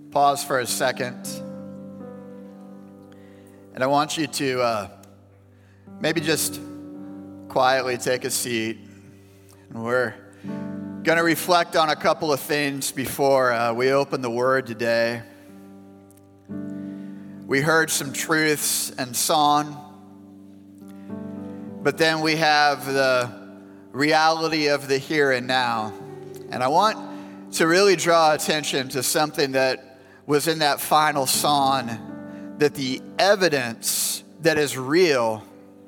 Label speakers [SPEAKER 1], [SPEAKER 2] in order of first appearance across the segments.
[SPEAKER 1] pause for a second. And I want you to maybe just quietly take a seat. And we're going to reflect on a couple of things before we open the Word today. We heard some truths and song, but then we have the reality of the here and now. And I want to really draw attention to something that was in that final song, that the evidence that is real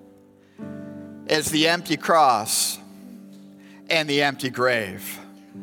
[SPEAKER 1] is the empty cross and the empty grave.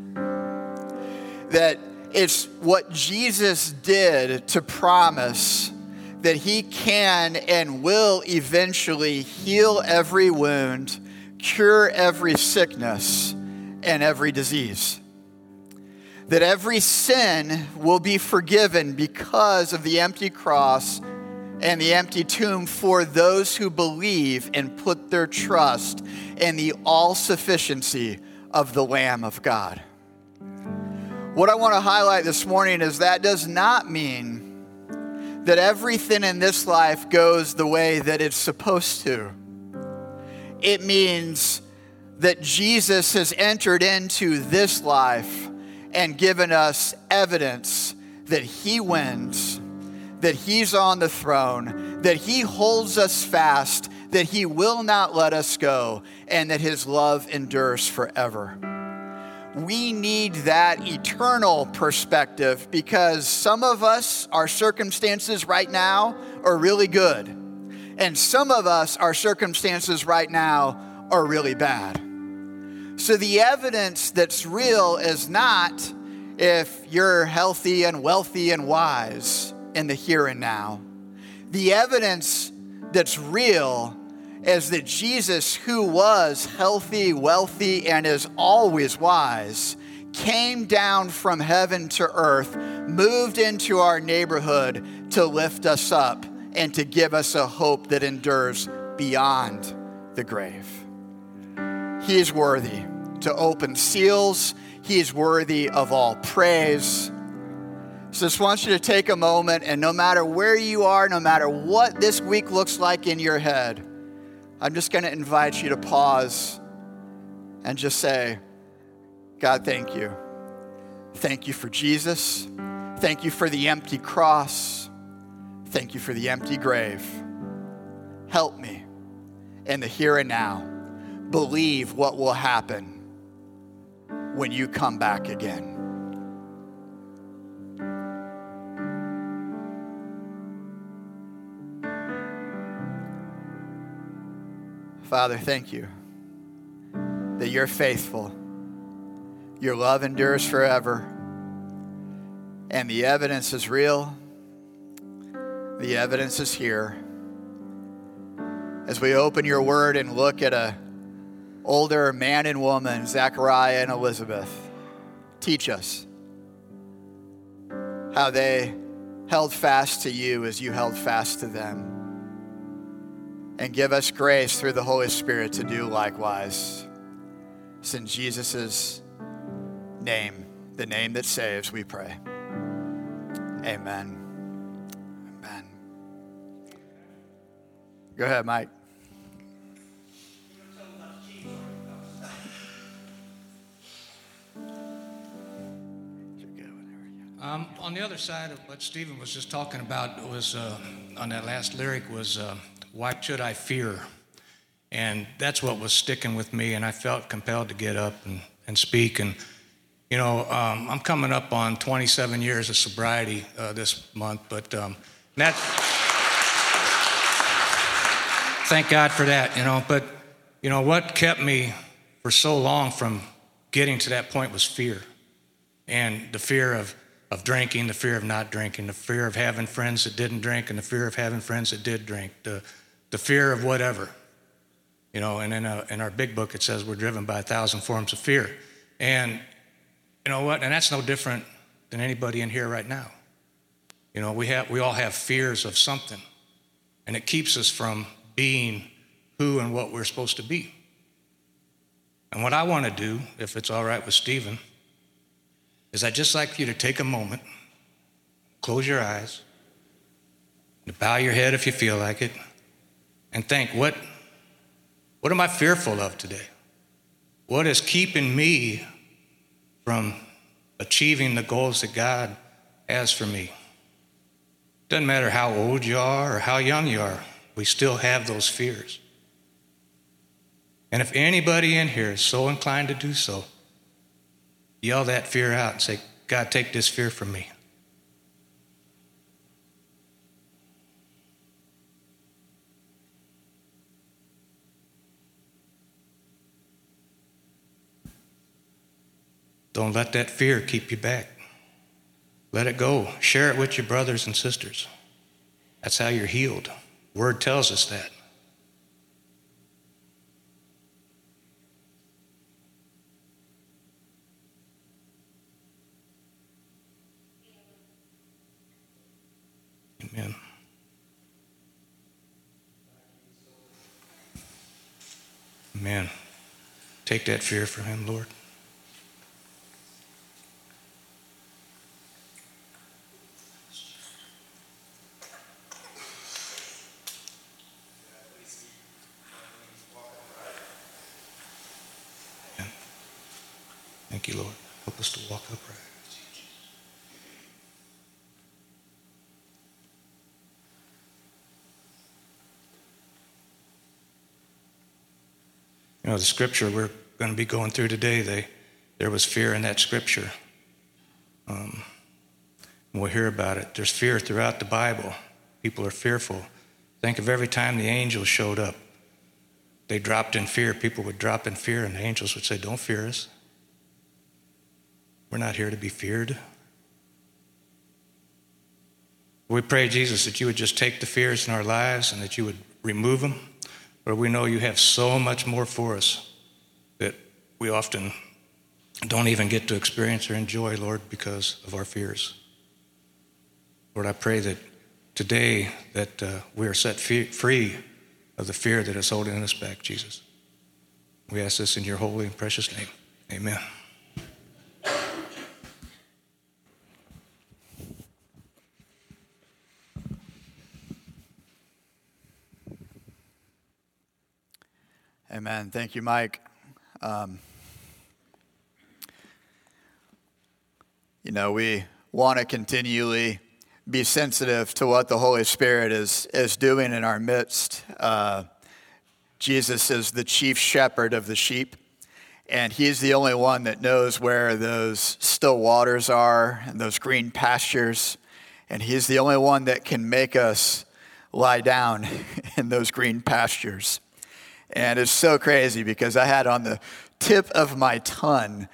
[SPEAKER 1] That it's what Jesus did to promise that he can and will eventually heal every wound, cure every sickness, and every disease. That every sin will be forgiven because of the empty cross and the empty tomb for those who believe and put their trust in the all-sufficiency of the Lamb of God. What I want to highlight this morning is that does not mean that everything in this life goes the way that it's supposed to. It means that Jesus has entered into this life and given us evidence that he wins, that he's on the throne, that he holds us fast, that he will not let us go, and that his love endures forever. We need that eternal perspective because some of us, our circumstances right now are really good. And some of us, our circumstances right now are really bad. So the evidence that's real is not if you're healthy and wealthy and wise in the here and now. The evidence that's real is that Jesus, who was healthy, wealthy, and is always wise, came down from heaven to earth, moved into our neighborhood to lift us up and to give us a hope that endures beyond the grave. He is worthy to open seals. He is worthy of all praise. So I just want you to take a moment, and no matter where you are, no matter what this week looks like in your head, I'm just going to invite you to pause and just say, God, thank you. Thank you for Jesus. Thank you for the empty cross. Thank you for the empty grave. Help me in the here and now believe what will happen when you come back again. Father, thank you that you're faithful. Your love endures forever. And the evidence is real. The evidence is here. As we open your word and look at an older man and woman, Zachariah and Elizabeth, teach us how they held fast to you as you held fast to them. And give us grace through the Holy Spirit to do likewise. It's in Jesus' name, the name that saves, we pray. Amen. Amen. Go ahead, Mike.
[SPEAKER 2] On the other side of what Stephen was just talking about was on that last lyric was why should I fear? And that's what was sticking with me, and I felt compelled to get up and speak. And, you know, I'm coming up on 27 years of sobriety this month, but thank God for that, you know. But, you know, what kept me for so long from getting to that point was fear. And the fear of drinking, the fear of not drinking, the fear of having friends that didn't drink, and the fear of having friends that did drink, the fear of whatever, you know. And in our big book, it says we're driven by 1,000 forms of fear. And you know what? And that's no different than anybody in here right now. You know, we all have fears of something, and it keeps us from being who and what we're supposed to be. And what I want to do, if it's all right with Stephen, is I'd just like you to take a moment close your eyes, bow your head if you feel like it, and think, what am I fearful of today? What is keeping me from achieving the goals that God has for me? Doesn't matter how old you are or how young you are, we still have those fears. And if anybody in here is so inclined to do so, yell that fear out and say, God, take this fear from me. Don't let that fear keep you back. Let it go. Share it with your brothers and sisters. That's how you're healed. Word tells us that. Amen. Amen. Take that fear from him, Lord. Amen. Thank you, Lord. Help us to walk upright. You know, the scripture we're going to be going through today, there was fear in that scripture. We'll hear about it. There's fear throughout the Bible. People are fearful. Think of every time the angels showed up. They dropped in fear. People would drop in fear, and the angels would say, don't fear us. We're not here to be feared. We pray, Jesus, that you would just take the fears in our lives and that you would remove them. But we know you have so much more for us that we often don't even get to experience or enjoy, Lord, because of our fears. Lord, I pray that today that we are set free of the fear that is holding us back, Jesus. We ask this in your holy and precious name. Amen.
[SPEAKER 1] Amen. Thank you, Mike. We want to continually be sensitive to what the Holy Spirit is doing in our midst. Jesus is the chief shepherd of the sheep, and he's the only one that knows where those still waters are and those green pastures, and he's the only one that can make us lie down in those green pastures. And it's so crazy because I had on the tip of my tongue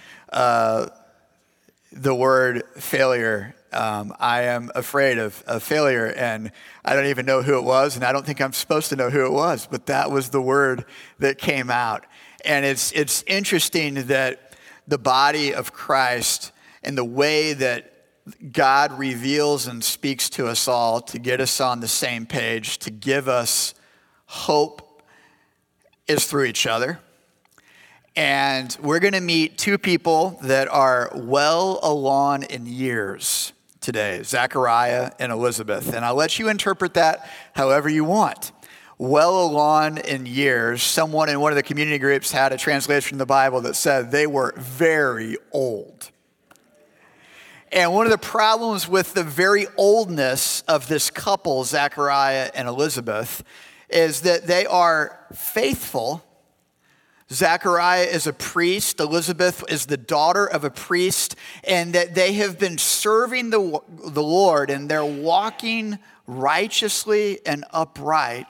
[SPEAKER 1] the word failure. I am afraid of failure, and I don't even know who it was, and I don't think I'm supposed to know who it was, but that was the word that came out. And it's interesting that the body of Christ and the way that God reveals and speaks to us all to get us on the same page, to give us hope, is through each other. And we're going to meet two people that are well along in years today, Zachariah and Elizabeth. And I'll let you interpret that however you want. Well along in years, someone in one of the community groups had a translation of the Bible that said they were very old. And one of the problems with the very oldness of this couple, Zachariah and Elizabeth, is that they are faithful. Zachariah is a priest. Elizabeth is the daughter of a priest. And that they have been serving the Lord, and they're walking righteously and upright.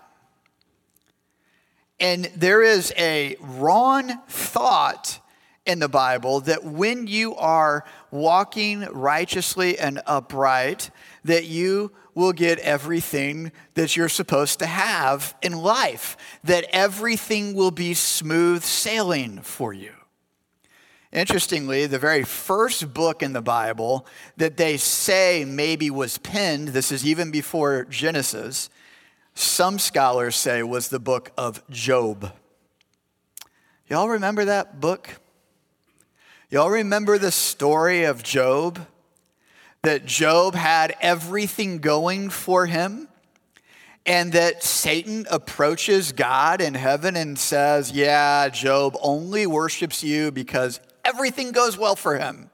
[SPEAKER 1] And there is a wrong thought in the Bible that when you are walking righteously and upright, that you will get everything that you're supposed to have in life, that everything will be smooth sailing for you. Interestingly, the very first book in the Bible that they say maybe was penned, this is even before Genesis, some scholars say was the book of Job. Y'all remember that book? Y'all remember the story of Job? that Job had everything going for him, and that Satan approaches God in heaven and says, yeah, Job only worships you because everything goes well for him.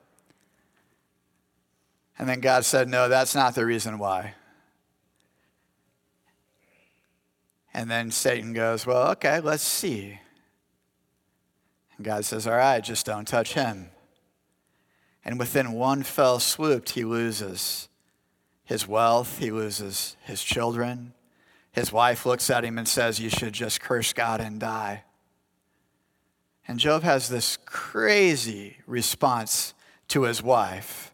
[SPEAKER 1] And then God said, no, that's not the reason why. And then Satan goes, well, okay, let's see. And God says, all right, just don't touch him. And within one fell swoop, he loses his wealth, he loses his children. His wife looks at him and says, you should just curse God and die. And Job has this crazy response to his wife.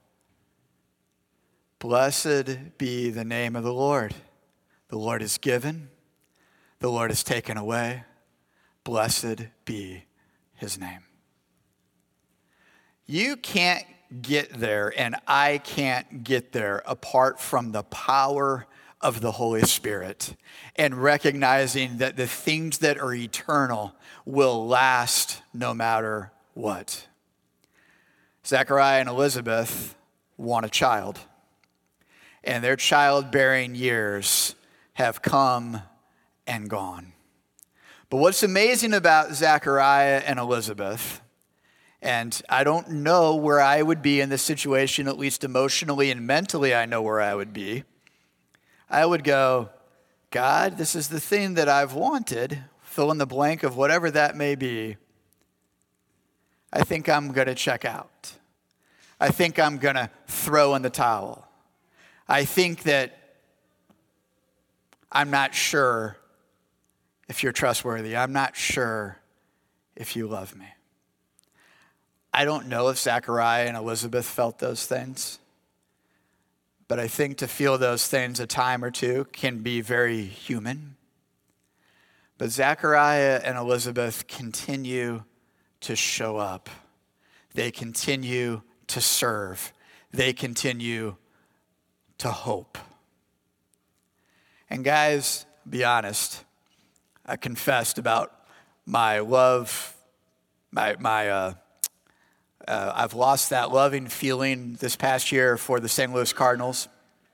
[SPEAKER 1] Blessed be the name of the Lord. The Lord is given. The Lord is taken away. Blessed be his name. You can't get there, and I can't get there apart from the power of the Holy Spirit and recognizing that the things that are eternal will last no matter what. Zechariah and Elizabeth want a child, and their childbearing years have come and gone. But what's amazing about Zechariah and Elizabeth, and I don't know where I would be in this situation, at least emotionally and mentally I know where I would be. I would go, God, this is the thing that I've wanted, fill in the blank of whatever that may be. I think I'm going to check out. I think I'm going to throw in the towel. I think that I'm not sure if you're trustworthy. I'm not sure if you love me. I don't know if Zechariah and Elizabeth felt those things, but I think to feel those things a time or two can be very human. But Zechariah and Elizabeth continue to show up. They continue to serve. They continue to hope. And guys, be honest, I confessed about my love, I've lost that loving feeling this past year for the St. Louis Cardinals.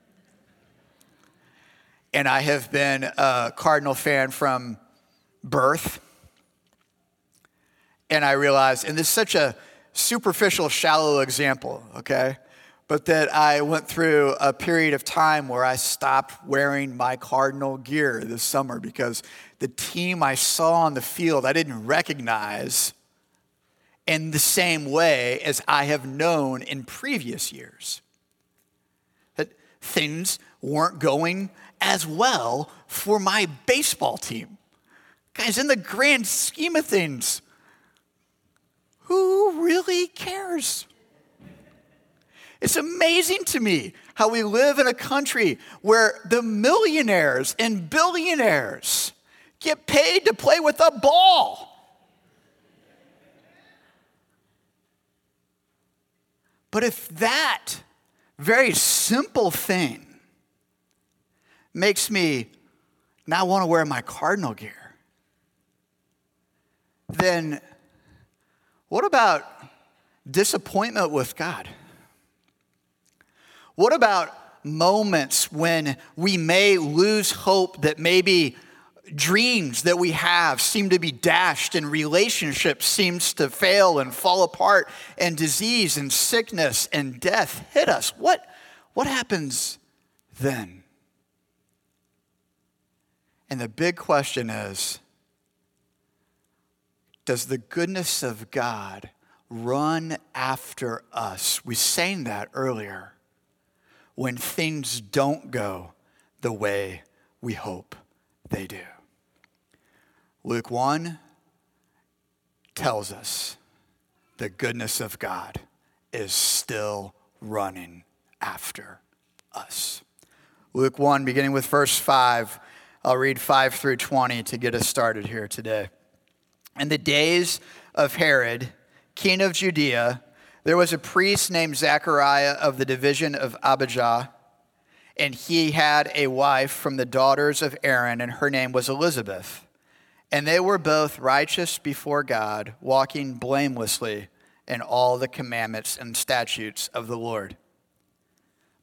[SPEAKER 1] And I have been a Cardinal fan from birth. And I realized, and this is such a superficial, shallow example, okay? But that I went through a period of time where I stopped wearing my Cardinal gear this summer because the team I saw on the field I didn't recognize in the same way as I have known in previous years. That things weren't going as well for my baseball team. Guys, in the grand scheme of things, who really cares? It's amazing to me how we live in a country where the millionaires and billionaires get paid to play with a ball. But if that very simple thing makes me not want to wear my Cardinal gear, then what about disappointment with God? What about moments when we may lose hope, that maybe dreams that we have seem to be dashed and relationships seems to fail and fall apart and disease and sickness and death hit us? What happens then? And the big question is, does the goodness of God run after us? We sang that earlier. When things don't go the way we hope they do. Luke 1 tells us the goodness of God is still running after us. Luke 1, beginning with verse 5. I'll read 5 through 20 to get us started here today. In the days of Herod, king of Judea, there was a priest named Zechariah of the division of Abijah, and he had a wife from the daughters of Aaron, and her name was Elizabeth. And they were both righteous before God, walking blamelessly in all the commandments and statutes of the Lord.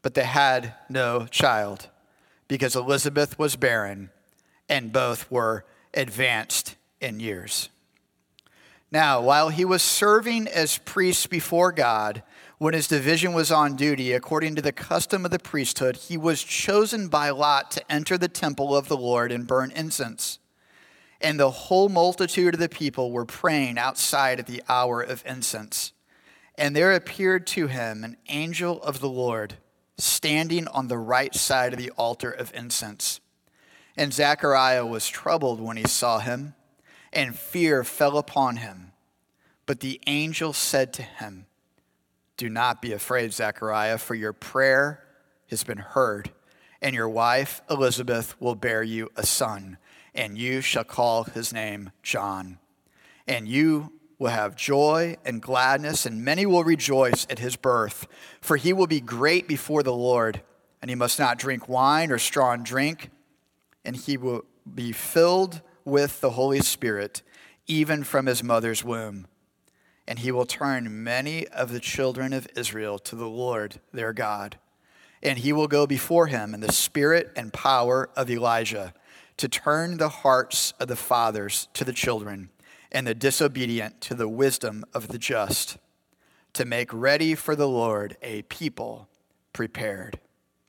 [SPEAKER 1] but they had no child because Elizabeth was barren and both were advanced in years. Now, while he was serving as priest before God, when his division was on duty, according to the custom of the priesthood, he was chosen by lot to enter the temple of the Lord and burn incense. And the whole multitude of the people were praying outside at the hour of incense. And there appeared to him an angel of the Lord, standing on the right side of the altar of incense. And Zechariah was troubled when he saw him, and fear fell upon him. But the angel said to him, "Do not be afraid, Zechariah, for your prayer has been heard, and your wife Elizabeth will bear you a son, and you shall call his name John. And you will have joy and gladness, and many will rejoice at his birth, for he will be great before the Lord, and he must not drink wine or strong drink, and he will be filled with the Holy Spirit, even from his mother's womb. And he will turn many of the children of Israel to the Lord their God. And he will go before him in the spirit and power of Elijah, to turn the hearts of the fathers to the children, and the disobedient to the wisdom of the just, to make ready for the Lord a people prepared."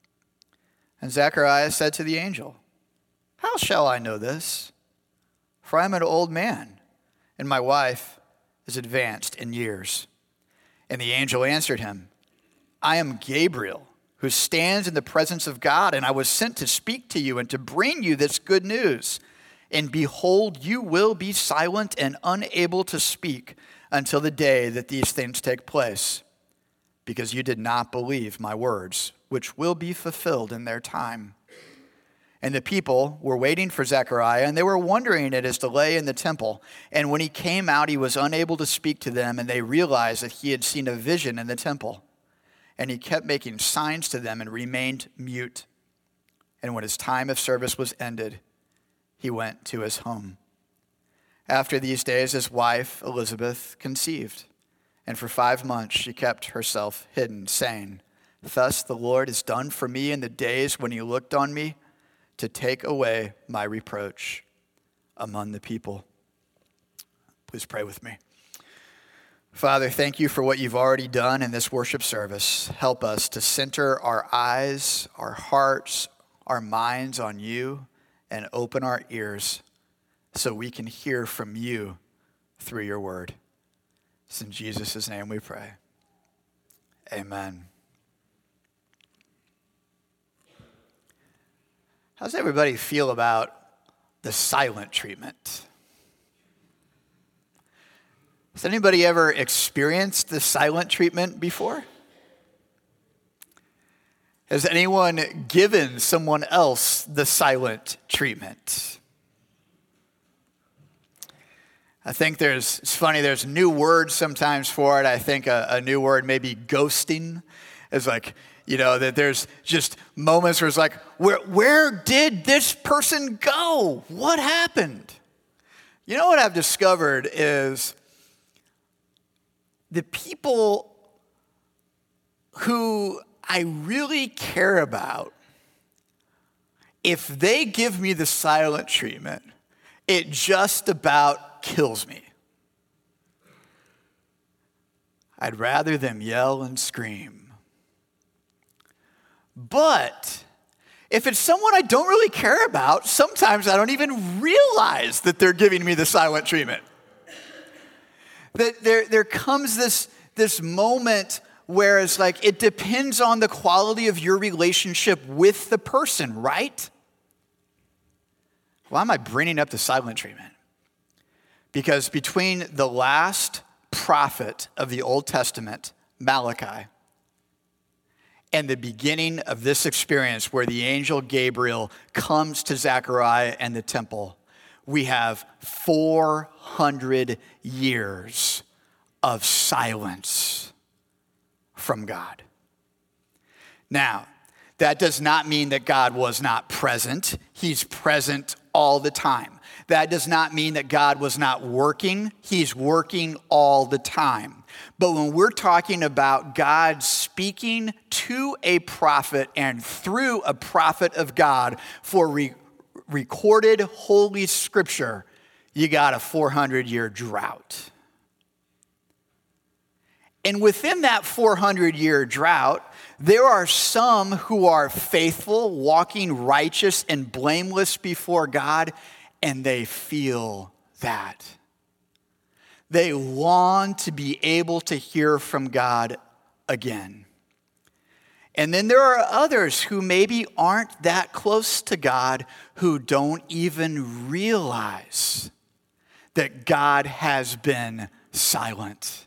[SPEAKER 1] And Zechariah said to the angel, "How shall I know this? For I am an old man, and my wife is advanced in years." And the angel answered him, "I am Gabriel, who stands in the presence of God, and I was sent to speak to you and to bring you this good news. And behold, you will be silent and unable to speak until the day that these things take place, because you did not believe my words, which will be fulfilled in their time." And the people were waiting for Zechariah, and they were wondering at his delay in the temple. And when he came out, he was unable to speak to them, and they realized that he had seen a vision in the temple. And he kept making signs to them and remained mute. And when his time of service was ended, he went to his home. After these days, his wife, Elizabeth, conceived. And for 5 months she kept herself hidden, saying, "Thus the Lord has done for me in the days when he looked on me, to take away my reproach among the people." Please pray with me. Father, thank you for what you've already done in this worship service. Help us to center our eyes, our hearts, our minds on you, and open our ears so we can hear from you through your word. It's in Jesus' name we pray. Amen. How does everybody feel about the silent treatment? Has anybody ever experienced the silent treatment before? Has anyone given someone else the silent treatment? I think it's funny, there's new words sometimes for it. I think a new word may be ghosting. It's like, that there's just moments where it's like, where did this person go? What happened? You know what I've discovered is the people who I really care about, if they give me the silent treatment, it just about kills me. I'd rather them yell and scream. But if it's someone I don't really care about, sometimes I don't even realize that they're giving me the silent treatment. That there comes this moment where it's like it depends on the quality of your relationship with the person, right? Why am I bringing up the silent treatment? Because between the last prophet of the Old Testament, Malachi, and the beginning of this experience where the angel Gabriel comes to Zechariah and the temple, we have 400 years of silence from God. Now, that does not mean that God was not present. He's present all the time. That does not mean that God was not working. He's working all the time. But when we're talking about God speaking to a prophet and through a prophet of God for recorded Holy Scripture, you got a 400-year drought. And within that 400-year drought, there are some who are faithful, walking righteous and blameless before God, and they feel that. They long to be able to hear from God again. And then there are others who maybe aren't that close to God, who don't even realize that God has been silent.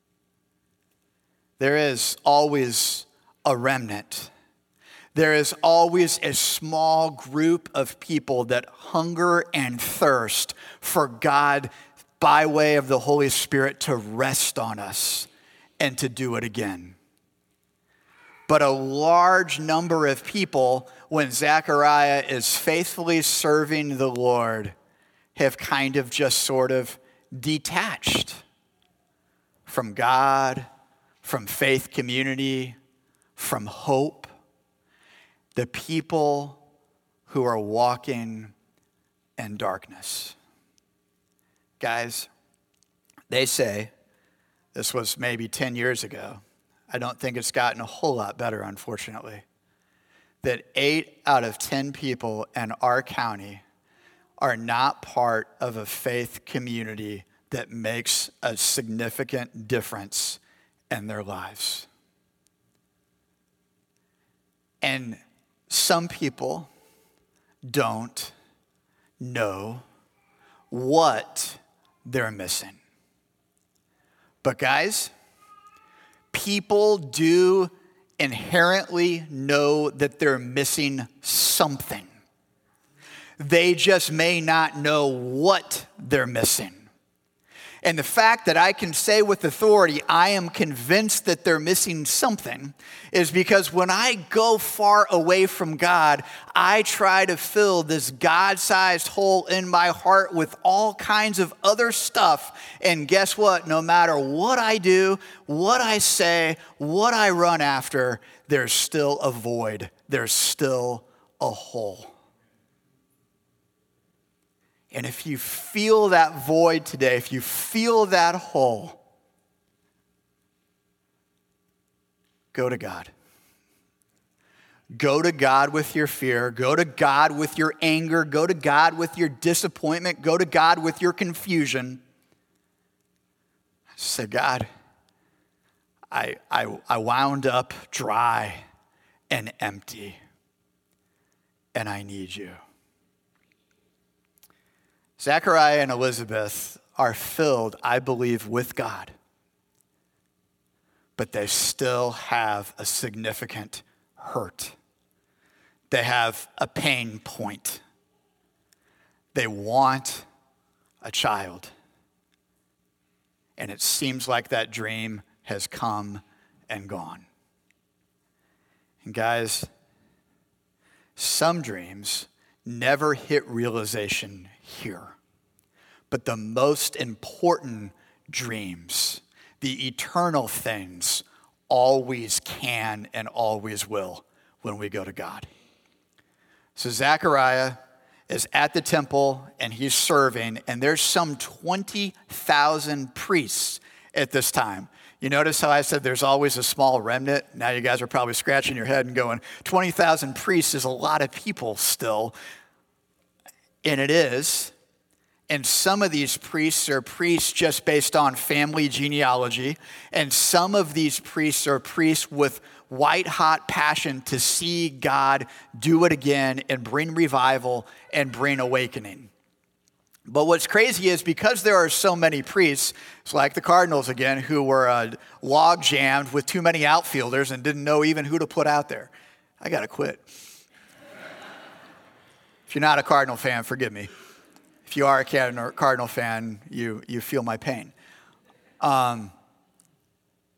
[SPEAKER 1] There is always a remnant. There is always a small group of people that hunger and thirst for God by way of the Holy Spirit to rest on us and to do it again. But a large number of people, when Zechariah is faithfully serving the Lord, have kind of just sort of detached from God, from faith community, from hope. The people who are walking in darkness. Guys, they say, this was maybe 10 years ago, I don't think it's gotten a whole lot better, unfortunately, that 8 out of 10 people in our county are not part of a faith community that makes a significant difference in their lives. And some people don't know what they're missing. But guys, people do inherently know that they're missing something. They just may not know what they're missing. And the fact that I can say with authority, I am convinced that they're missing something, is because when I go far away from God, I try to fill this God-sized hole in my heart with all kinds of other stuff. And guess what? No matter what I do, what I say, what I run after, there's still a void. There's still a hole. And if you feel that void today, if you feel that hole, go to God. Go to God with your fear. Go to God with your anger. Go to God with your disappointment. Go to God with your confusion. Say, God, I wound up dry and empty, and I need you. Zechariah and Elizabeth are filled, I believe, with God, but they still have a significant hurt. They have a pain point. They want a child. And it seems like that dream has come and gone. And guys, some dreams never hit realization here. But the most important dreams, the eternal things, always can and always will when we go to God. So Zechariah is at the temple and he's serving, and there's some 20,000 priests at this time. You notice how I said there's always a small remnant? Now you guys are probably scratching your head and going, 20,000 priests is a lot of people still. And it is. And some of these priests are priests just based on family genealogy. And some of these priests are priests with white-hot passion to see God do it again and bring revival and bring awakening. But what's crazy is because there are so many priests, it's like the Cardinals again, who were log-jammed with too many outfielders and didn't know even who to put out there. I got to quit. If you're not a Cardinal fan, forgive me. If you are a Cardinal fan, you feel my pain.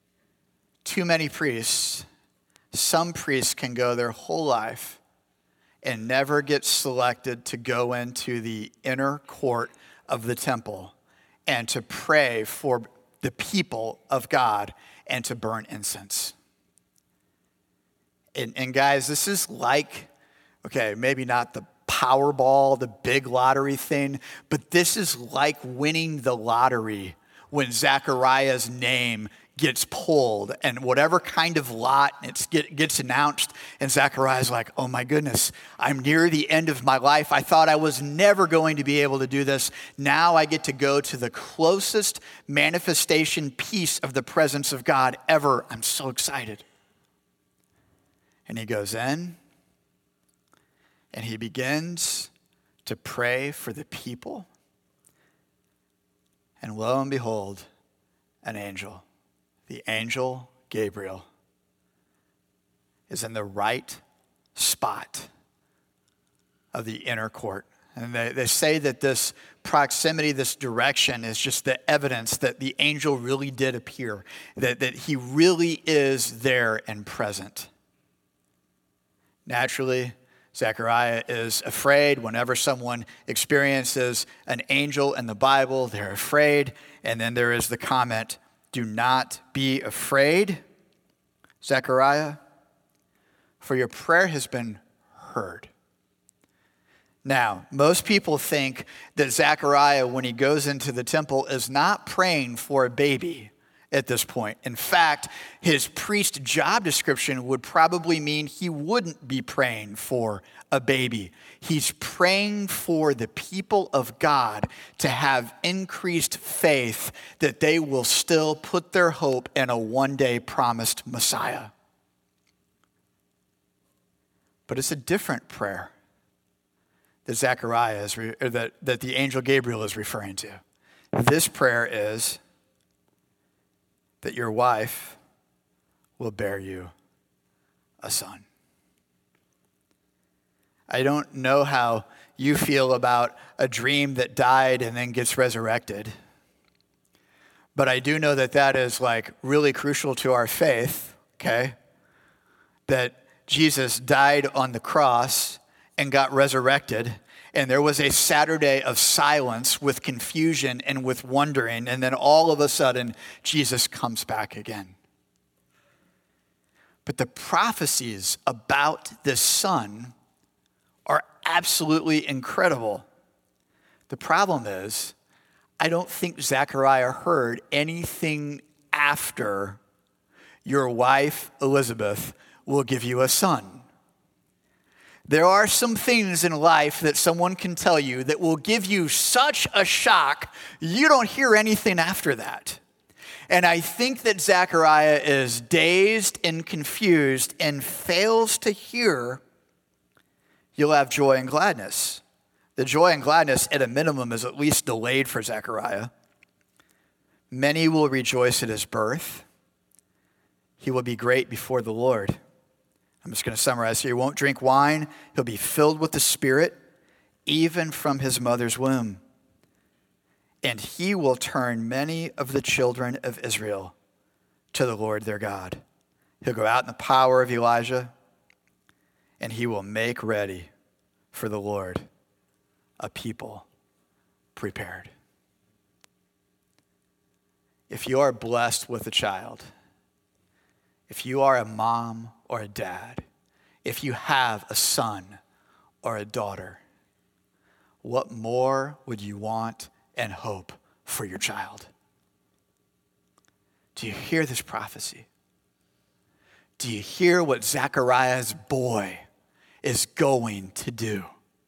[SPEAKER 1] Too many priests. Some priests can go their whole life and never gets selected to go into the inner court of the temple and to pray for the people of God and to burn incense. And guys, this is like, okay, maybe not the Powerball, the big lottery thing, but this is like winning the lottery when Zechariah's name gets pulled and whatever kind of lot gets announced, and Zechariah's like, oh my goodness, I'm near the end of my life. I thought I was never going to be able to do this. Now I get to go to the closest manifestation piece of the presence of God ever. I'm so excited. And he goes in and he begins to pray for the people. And lo and behold, an angel, the angel Gabriel, is in the right spot of the inner court. And they say that this proximity, this direction is just the evidence that the angel really did appear, that he really is there and present. Naturally, Zechariah is afraid. Whenever someone experiences an angel in the Bible, they're afraid. And then there is the comment, do not be afraid, Zechariah, for your prayer has been heard. Now, most people think that Zechariah, when he goes into the temple, is not praying for a baby at this point. In fact, his priest job description would probably mean he wouldn't be praying for a baby. He's praying for the people of God to have increased faith that they will still put their hope in a one-day promised Messiah. But it's a different prayer that Zechariah that the angel Gabriel is referring to. This prayer is that your wife will bear you a son. I don't know how you feel about a dream that died and then gets resurrected, but I do know that that is like really crucial to our faith, okay? That Jesus died on the cross and got resurrected, and there was a Saturday of silence with confusion and with wondering, and then all of a sudden, Jesus comes back again. But the prophecies about this son are absolutely incredible. The problem is, I don't think Zechariah heard anything after your wife, Elizabeth, will give you a son. There are some things in life that someone can tell you that will give you such a shock, you don't hear anything after that. And I think that Zechariah is dazed and confused and fails to hear, you'll have joy and gladness. The joy and gladness, at a minimum, is at least delayed for Zechariah. Many will rejoice at his birth. He will be great before the Lord. I'm just going to summarize here. He won't drink wine. He'll be filled with the Spirit, even from his mother's womb. And he will turn many of the children of Israel to the Lord their God. He'll go out in the power of Elijah, and he will make ready for the Lord a people prepared. If you are blessed with a child, if you are a mom or a dad, if you have a son or a daughter, what more would you want and hope for your child? Do you hear this prophecy? Do you hear what Zechariah's boy is going to do?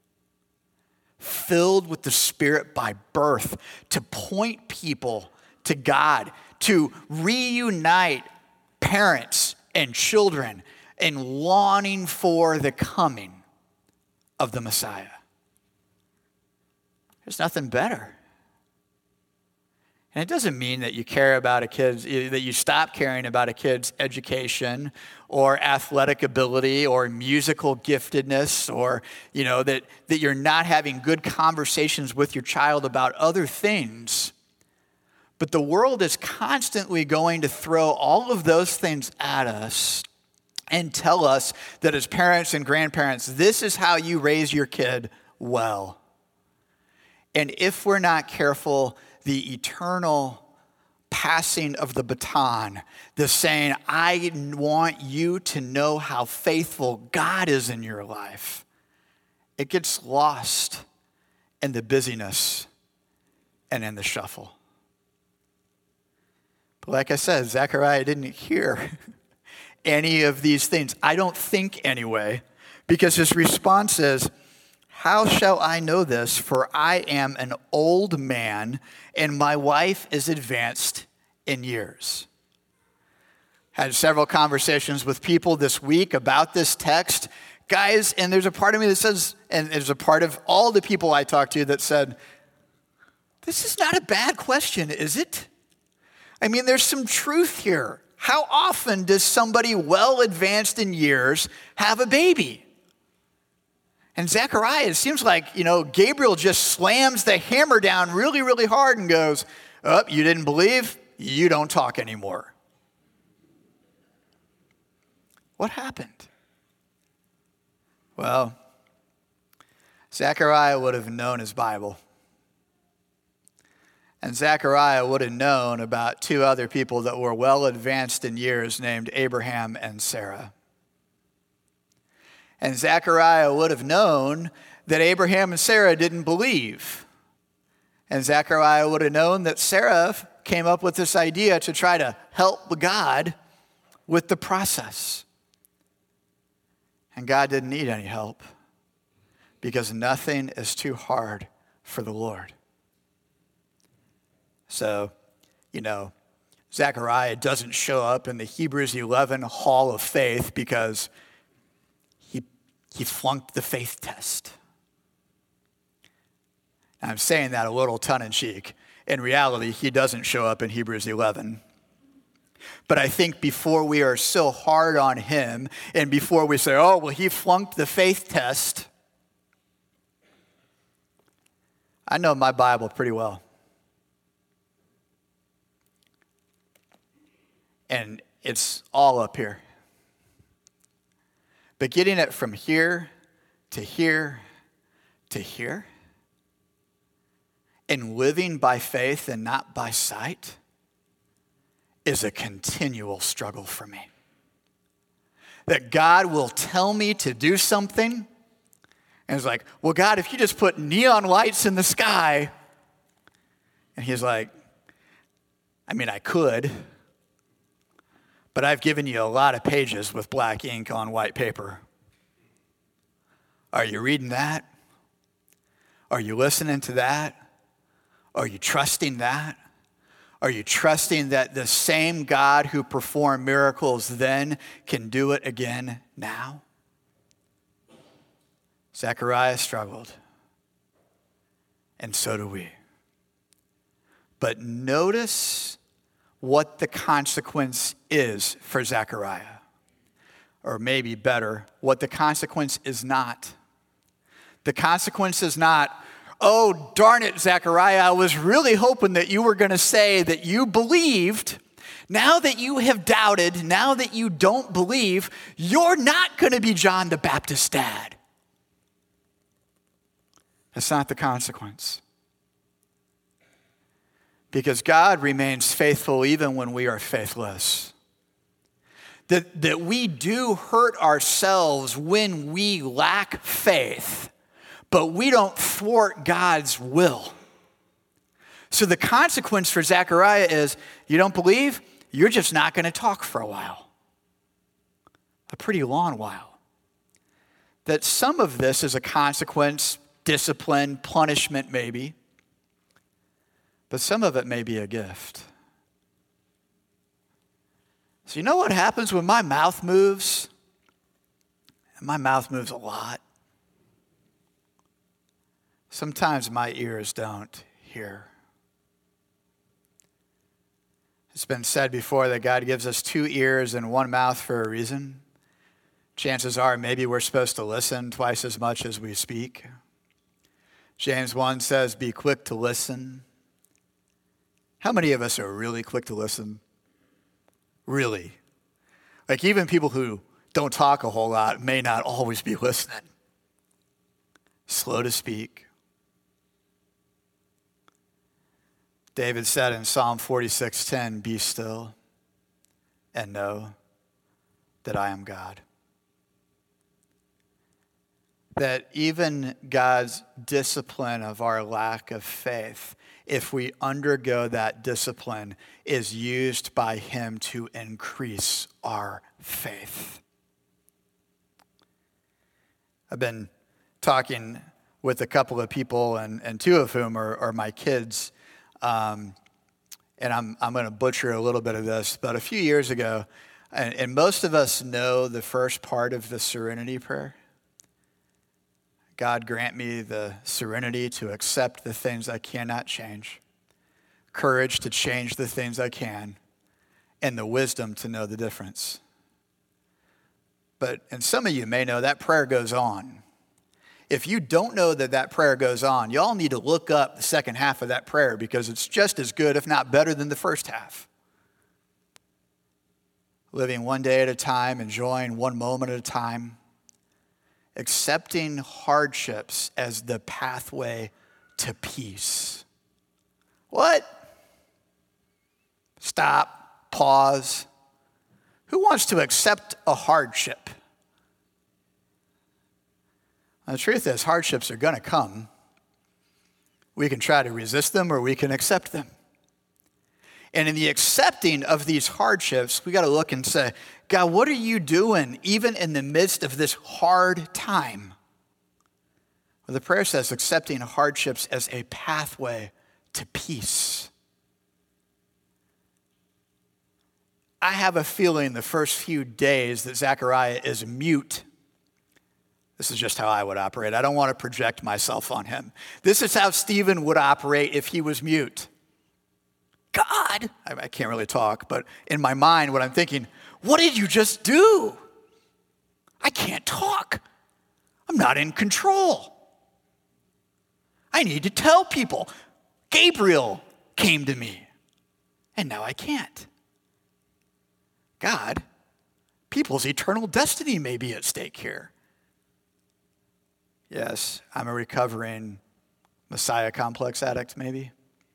[SPEAKER 1] Filled with the Spirit by birth, to point people to God, to reunite parents and children in longing for the coming of the Messiah. There's nothing better. And it doesn't mean that you care about that you stop caring about a kid's education or athletic ability or musical giftedness, or that you're not having good conversations with your child about other things. But the world is constantly going to throw all of those things at us, and tell us that as parents and grandparents, this is how you raise your kid well. And if we're not careful, the eternal passing of the baton, the saying, I want you to know how faithful God is in your life, it gets lost in the busyness and in the shuffle. But like I said, Zechariah didn't hear any of these things. I don't think anyway, because his response is, how shall I know this? For I am an old man, and my wife is advanced in years. Had several conversations with people this week about this text. Guys, and there's a part of me that says, and there's a part of all the people I talked to that said, this is not a bad question, is it? I mean, there's some truth here. How often does somebody well advanced in years have a baby? And Zechariah, it seems like, Gabriel just slams the hammer down really, really hard and goes, oh, you didn't believe? You don't talk anymore. What happened? Well, Zechariah would have known his Bible. And Zechariah would have known about two other people that were well advanced in years named Abraham and Sarah. And Zechariah would have known that Abraham and Sarah didn't believe. And Zechariah would have known that Sarah came up with this idea to try to help God with the process. And God didn't need any help because nothing is too hard for the Lord. So, Zechariah doesn't show up in the Hebrews 11 Hall of Faith because he flunked the faith test. I'm saying that a little tongue-in-cheek. In reality, he doesn't show up in Hebrews 11. But I think before we are so hard on him, and before we say, oh, well, he flunked the faith test, I know my Bible pretty well. And it's all up here. But getting it from here to here to here, and living by faith and not by sight, is a continual struggle for me. That God will tell me to do something, and it's like, well, God, if you just put neon lights in the sky, and he's like, I could, but I've given you a lot of pages with black ink on white paper. Are you reading that? Are you listening to that? Are you trusting that? Are you trusting that the same God who performed miracles then can do it again now? Zechariah struggled, and so do we. But notice what the consequence is for Zechariah. Or maybe better, what the consequence is not. The consequence is not, oh, darn it, Zechariah, I was really hoping that you were going to say that you believed. Now that you have doubted, now that you don't believe, you're not going to be John the Baptist's dad. That's not the consequence. Because God remains faithful even when we are faithless. That we do hurt ourselves when we lack faith, but we don't thwart God's will. So the consequence for Zechariah is, you don't believe? You're just not going to talk for a while. A pretty long while. That some of this is a consequence, discipline, punishment maybe, but some of it may be a gift. So you know what happens when my mouth moves? And my mouth moves a lot. Sometimes my ears don't hear. It's been said before that God gives us 2 ears and 1 mouth for a reason. Chances are maybe we're supposed to listen twice as much as we speak. James 1 says, be quick to listen. How many of us are really quick to listen? Really? Like even people who don't talk a whole lot, may not always be listening. Slow to speak. David said in Psalm 46:10, "Be still and know that I am God." That even God's discipline of our lack of faith, if we undergo that discipline, is used by him to increase our faith. I've been talking with a couple of people, and two of whom are my kids. And I'm going to butcher a little bit of this, but a few years ago, and most of us know the first part of the serenity prayer. God, grant me the serenity to accept the things I cannot change, courage to change the things I can, and the wisdom to know the difference. And some of you may know that prayer goes on. If you don't know that prayer goes on, y'all need to look up the second half of that prayer, because it's just as good, if not better, than the first half. Living one day at a time, enjoying one moment at a time, accepting hardships as the pathway to peace. What? Stop, pause. Who wants to accept a hardship? The truth is, hardships are going to come. We can try to resist them or we can accept them. And in the accepting of these hardships, we got to look and say, God, what are you doing even in the midst of this hard time? Well, the prayer says accepting hardships as a pathway to peace. I have a feeling the first few days that Zechariah is mute. This is just how I would operate. I don't want to project myself on him. This is how Stephen would operate if he was mute. God, I can't really talk, but in my mind, what I'm thinking, what did you just do? I can't talk. I'm not in control. I need to tell people. Gabriel came to me, and now I can't. God, people's eternal destiny may be at stake here. Yes, I'm a recovering Messiah complex addict, maybe.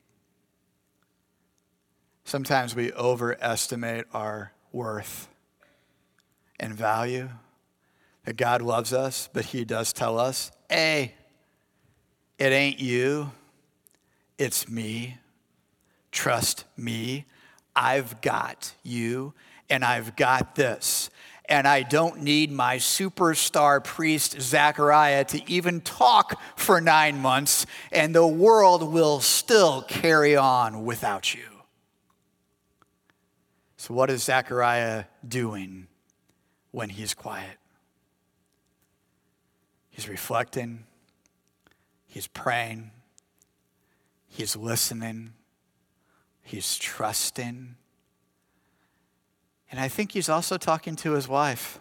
[SPEAKER 1] Sometimes we overestimate our worth and value, that God loves us, but he does tell us, hey, it ain't you, it's me. Trust me. I've got you, and I've got this. And I don't need my superstar priest Zechariah to even talk for 9 months, and the world will still carry on without you. So what is Zechariah doing when he's quiet? He's reflecting, he's praying, he's listening, he's trusting. And I think he's also talking to his wife.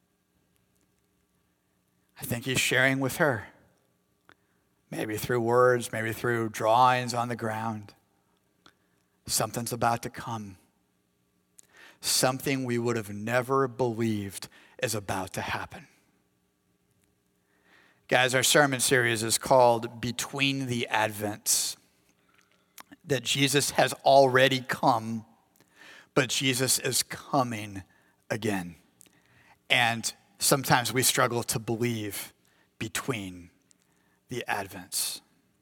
[SPEAKER 1] I think he's sharing with her. Maybe through words, maybe through drawings on the ground. Something's about to come. Something we would have never believed is about to happen. Guys, our sermon series is called Between the Advents. That Jesus has already come, but Jesus is coming again. And sometimes we struggle to believe between the Advents.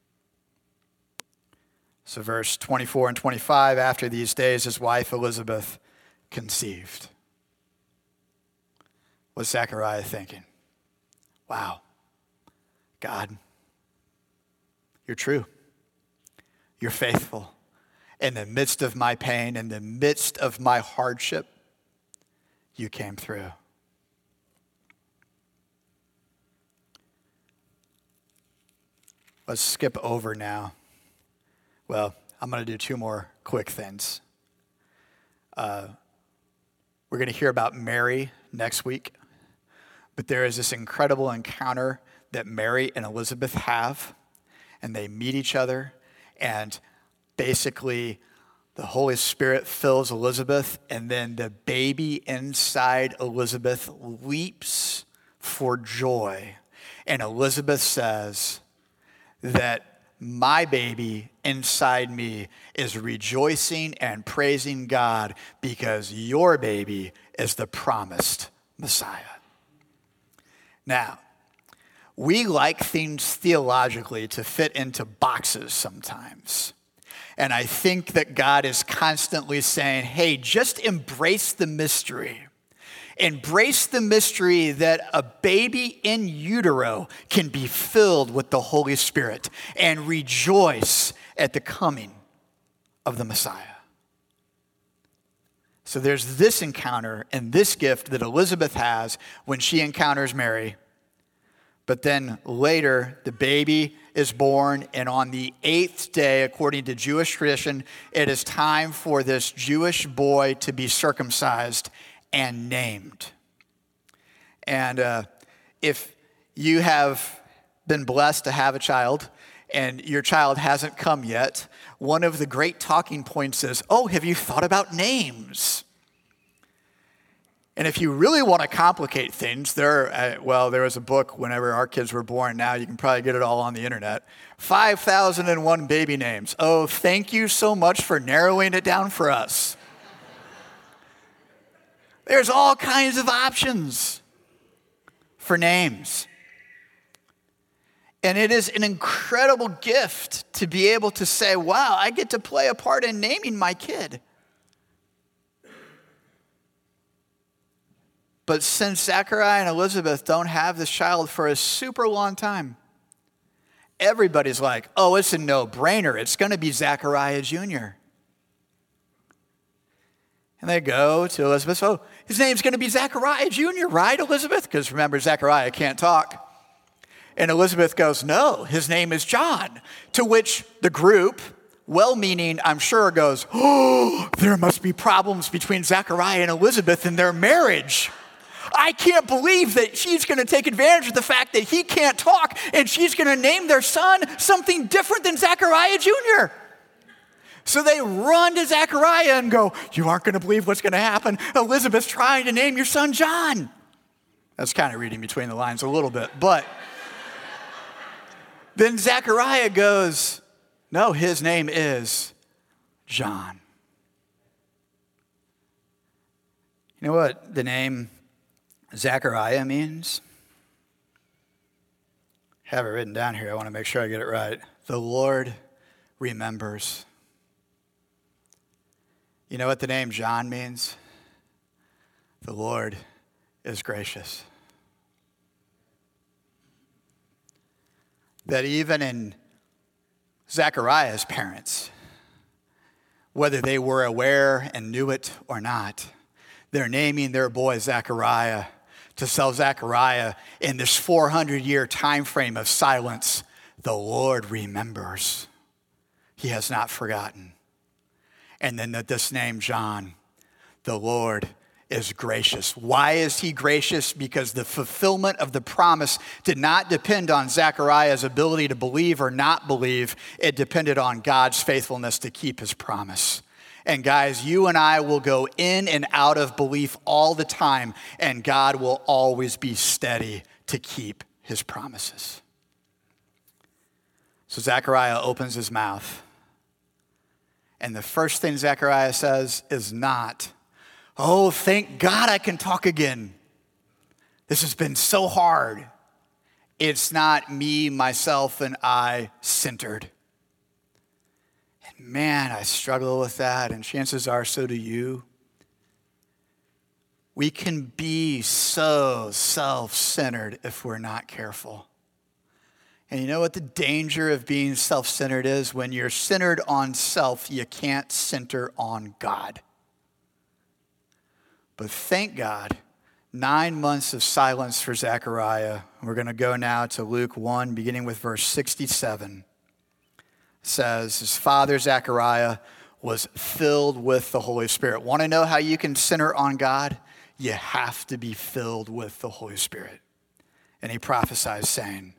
[SPEAKER 1] So verse 24 and 25, after these days, his wife Elizabeth conceived. What's Zechariah thinking? Wow, God, you're true. You're faithful. In the midst of my pain, in the midst of my hardship, you came through. Let's skip over now. Well, I'm going to do 2 more quick things. We're going to hear about Mary next week, but there is this incredible encounter that Mary and Elizabeth have, and they meet each other, and basically The Holy Spirit fills Elizabeth, and then the baby inside Elizabeth leaps for joy. And Elizabeth says that my baby inside me is rejoicing and praising God because your baby is the promised Messiah. Now, we like things theologically to fit into boxes sometimes. And I think that God is constantly saying, hey, just embrace the mystery. Embrace the mystery that a baby in utero can be filled with the Holy Spirit and rejoice at the coming of the Messiah. So there's this encounter and this gift that Elizabeth has when she encounters Mary. But then later, the baby is born, and on the 8th day, according to Jewish tradition, it is time for this Jewish boy to be circumcised and named. And if you have been blessed to have a child, and your child hasn't come yet, one of the great talking points is, oh, have you thought about names? And if you really want to complicate things, there was a book whenever our kids were born. Now you can probably get it all on the internet. 5,001 baby names. Oh, thank you so much for narrowing it down for us. There's all kinds of options for names. And it is an incredible gift to be able to say, wow, I get to play a part in naming my kid. But since Zechariah and Elizabeth don't have this child for a super long time, everybody's like, oh, it's a no-brainer. It's going to be Zechariah Jr. And they go to Elizabeth. Oh, his name's going to be Zechariah Jr., right, Elizabeth? Because remember, Zechariah can't talk. And Elizabeth goes, no, his name is John. To which the group, well-meaning, I'm sure, goes, oh, there must be problems between Zechariah and Elizabeth in their marriage. I can't believe that she's going to take advantage of the fact that he can't talk, and she's going to name their son something different than Zechariah Jr. So they run to Zechariah and go, you aren't going to believe what's going to happen. Elizabeth's trying to name your son John. That's kind of reading between the lines a little bit, but then Zechariah goes, no, his name is John. You know what the name Zechariah means? I have it written down here. I want to make sure I get it right. The Lord remembers. You know what the name John means? The Lord is gracious. That even in Zechariah's parents, whether they were aware and knew it or not, they're naming their boy Zechariah to tell Zechariah in this 400-year time frame of silence, the Lord remembers. He has not forgotten. And then this name, John, the Lord is gracious. Why is he gracious? Because the fulfillment of the promise did not depend on Zechariah's ability to believe or not believe. It depended on God's faithfulness to keep his promise. And guys, you and I will go in and out of belief all the time, and God will always be steady to keep his promises. So Zechariah opens his mouth, and the first thing Zechariah says is not, oh, thank God I can talk again. This has been so hard. It's not me, myself, and I centered. And man, I struggle with that, and chances are so do you. We can be so self-centered if we're not careful. And you know what the danger of being self-centered is? When you're centered on self, you can't center on God. But thank God, 9 months of silence for Zechariah. We're going to go now to Luke 1, beginning with verse 67. It says, his father Zechariah was filled with the Holy Spirit. Want to know how you can center on God? You have to be filled with the Holy Spirit. And he prophesied, saying,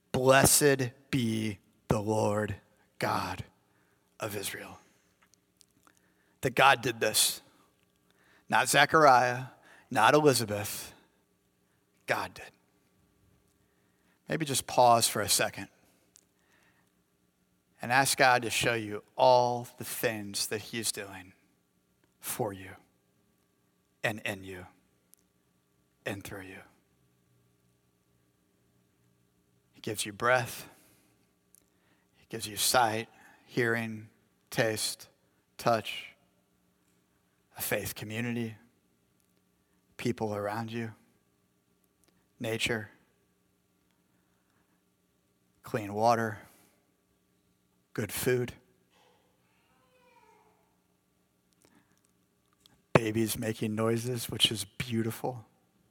[SPEAKER 1] blessed be the Lord God of Israel. that God did this. Not Zechariah, not Elizabeth. God did. Maybe just pause for a second and ask God to show you all the things that he's doing for you and in you and through you. He gives you breath. He gives you sight, hearing, taste, touch, a faith community, people around you, nature, clean water, good food, babies making noises, which is beautiful,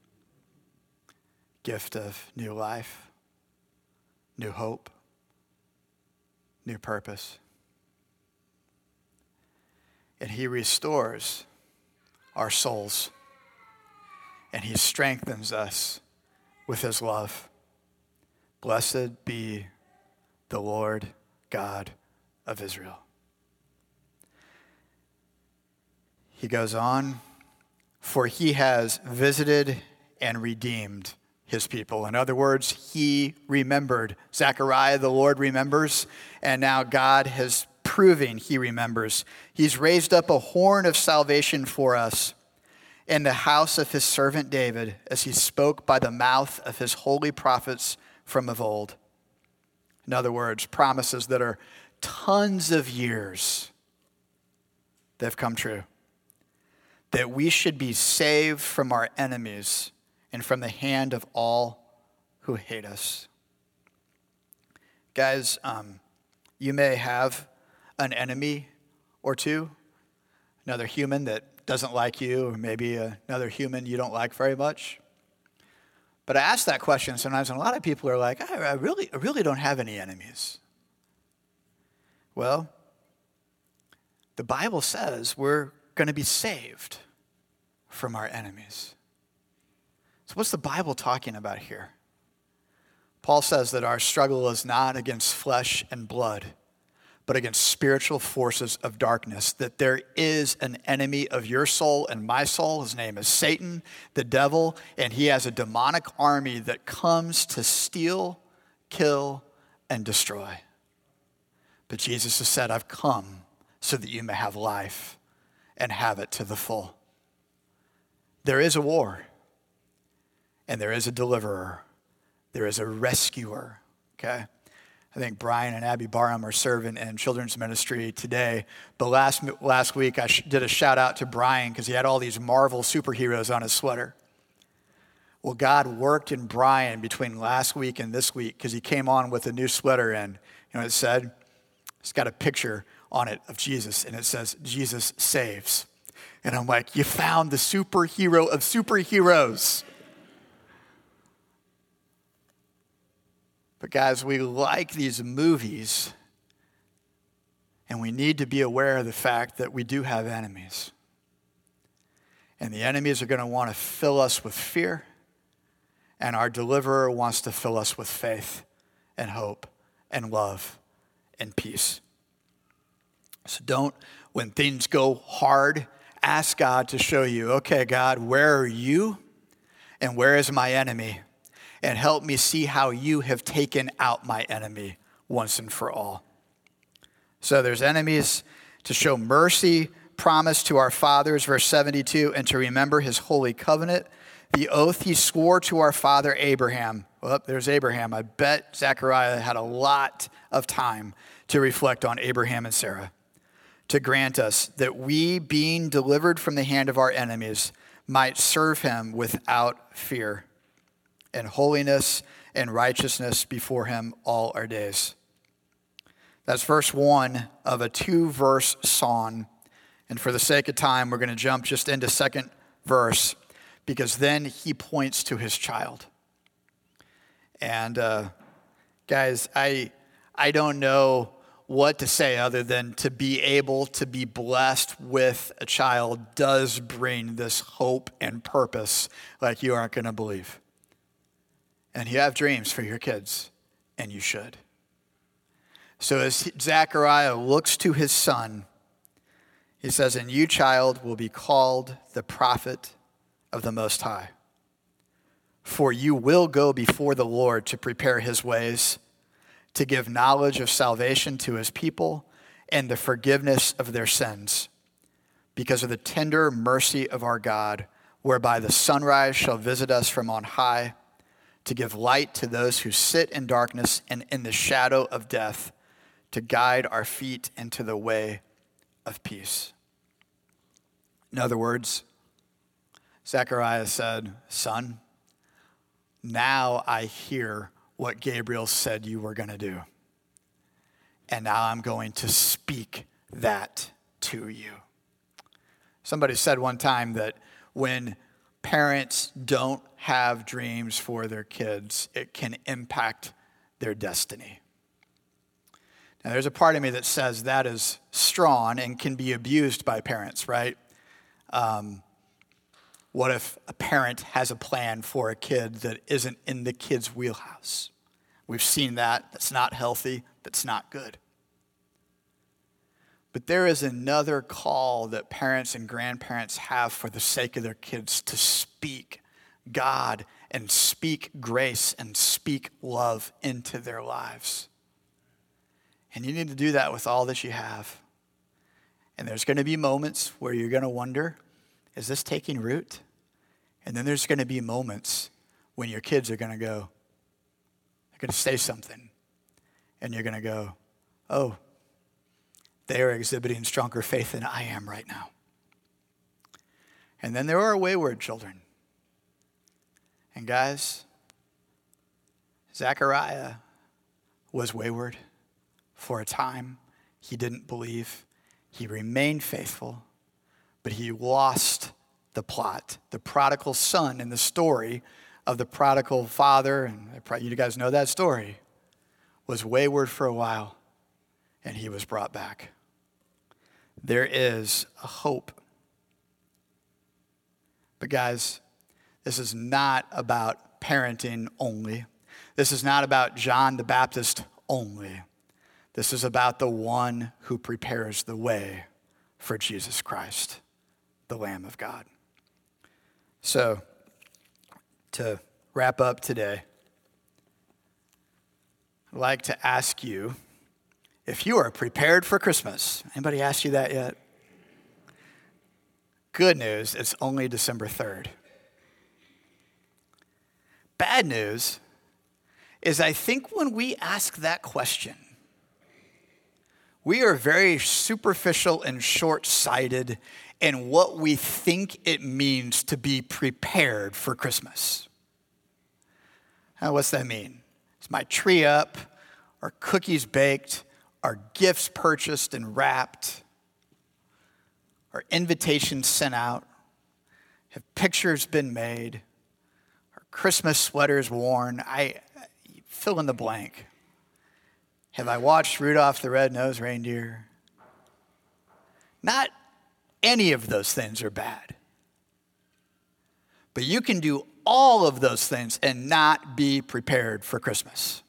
[SPEAKER 1] gift of new life, new hope, new purpose. And he restores our souls, and he strengthens us with his love. Blessed be the Lord God of Israel. He goes on, for he has visited and redeemed his people. In other words, he remembered. Zechariah, the Lord remembers, and now God has proving he remembers. He's raised up a horn of salvation for us in the house of his servant David, as he spoke by the mouth of his holy prophets from of old. In other words, promises that are tons of years that have come true. That we should be saved from our enemies and from the hand of all who hate us. Guys, you may have an enemy or two, another human that doesn't like you, or maybe another human you don't like very much. But I ask that question sometimes, and a lot of people are like, I really don't have any enemies. Well, the Bible says we're going to be saved from our enemies. So what's the Bible talking about here? Paul says that our struggle is not against flesh and blood, but against spiritual forces of darkness, that there is an enemy of your soul and my soul. His name is Satan, the devil, and he has a demonic army that comes to steal, kill, and destroy. But Jesus has said, I've come so that you may have life and have it to the full. There is a war, and there is a deliverer. There is a rescuer, okay? I think Brian and Abby Barham are serving in children's ministry today. But last week, I did a shout out to Brian because he had all these Marvel superheroes on his sweater. Well, God worked in Brian between last week and this week because he came on with a new sweater, and it said, it's got a picture on it of Jesus, and it says, Jesus saves. And I'm like, you found the superhero of superheroes. But guys, we like these movies, and we need to be aware of the fact that we do have enemies. And the enemies are going to want to fill us with fear, and our deliverer wants to fill us with faith and hope and love and peace. So don't, when things go hard, ask God to show you, okay, God, where are you and where is my enemy? And help me see how you have taken out my enemy once and for all. So there's enemies to show mercy, promise to our fathers, verse 72, and to remember his holy covenant, the oath he swore to our father Abraham. Well, there's Abraham. I bet Zechariah had a lot of time to reflect on Abraham and Sarah, to grant us that we, being delivered from the hand of our enemies, might serve him without fear, and holiness and righteousness before him all our days. That's verse 1 of a 2-verse psalm. And for the sake of time, we're going to jump just into second verse, because then he points to his child. And guys, I don't know what to say other than to be able to be blessed with a child does bring this hope and purpose like you aren't going to believe. And you have dreams for your kids, and you should. So as Zechariah looks to his son, He says, and you, child, will be called the prophet of the Most High. For you will go before the Lord to prepare his ways, to give knowledge of salvation to his people and the forgiveness of their sins, because of the tender mercy of our God, whereby the sunrise shall visit us from on high, to give light to those who sit in darkness and in the shadow of death, to guide our feet into the way of peace. In other words, Zechariah said, son, now I hear what Gabriel said you were going to do. And now I'm going to speak that to you. Somebody said one time that when parents don't have dreams for their kids, it can impact their destiny. Now, there's a part of me that says that is strong and can be abused by parents, right? What if a parent has a plan for a kid that isn't in the kid's wheelhouse? We've seen that. That's not healthy. That's not good. But there is another call that parents and grandparents have for the sake of their kids to speak God and speak grace and speak love into their lives. And you need to do that with all that you have. And there's going to be moments where you're going to wonder, is this taking root? And then there's going to be moments when your kids are going to go, they're going to say something. And you're going to go, oh, they are exhibiting stronger faith than I am right now. And then there are wayward children. And guys, Zechariah was wayward for a time. He didn't believe. He remained faithful, but he lost the plot. The prodigal son in the story of the prodigal father, and you guys know that story, was wayward for a while, and he was brought back. There is a hope. But guys, this is not about parenting only. This is not about John the Baptist only. This is about the one who prepares the way for Jesus Christ, the Lamb of God. So, to wrap up today, I'd like to ask you if you are prepared for Christmas. Anybody asked you that yet? Good news, it's only December 3rd. Bad news is I think when we ask that question, we are very superficial and short-sighted in what we think it means to be prepared for Christmas. Now, what's that mean? Is my tree up? Are cookies baked? Are gifts purchased and wrapped? Are invitations sent out? Have pictures been made? Are Christmas sweaters worn? Fill in the blank. Have I watched Rudolph the Red-Nosed Reindeer? Not any of those things are bad. But you can do all of those things and not be prepared for Christmas.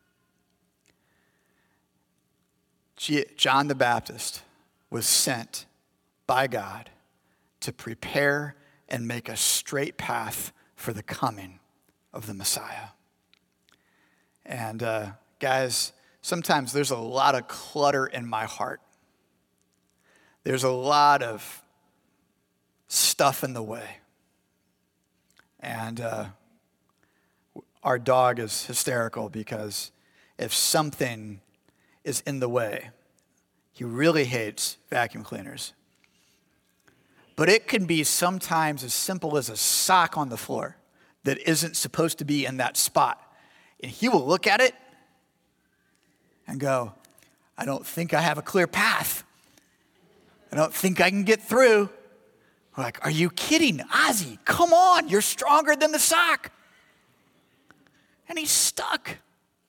[SPEAKER 1] John the Baptist was sent by God to prepare and make a straight path for the coming of the Messiah. And guys, sometimes there's a lot of clutter in my heart. There's a lot of stuff in the way. And our dog is hysterical because if something is in the way, he really hates vacuum cleaners. But it can be sometimes as simple as a sock on the floor that isn't supposed to be in that spot. And he will look at it and go, I don't think I have a clear path. I don't think I can get through. We're like, are you kidding? Ozzy, come on, you're stronger than the sock. And he's stuck.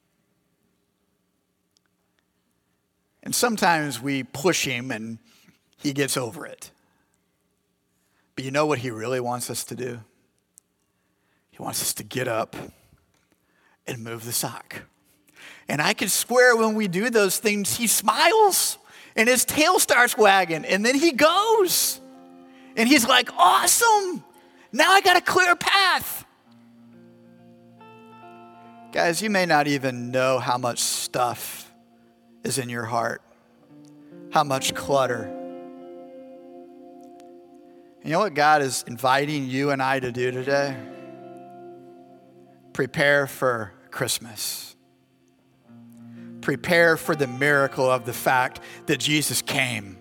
[SPEAKER 1] And sometimes we push him and he gets over it. But you know what he really wants us to do? He wants us to get up and move the sock. And I can swear when we do those things, he smiles And his tail starts wagging, and then he goes. And he's like, awesome. Now I got a clear path. Guys, you may not even know how much stuff is in your heart, how much clutter. You know what God is inviting you and I to do today? Prepare for Christmas. Prepare for the miracle of the fact that Jesus came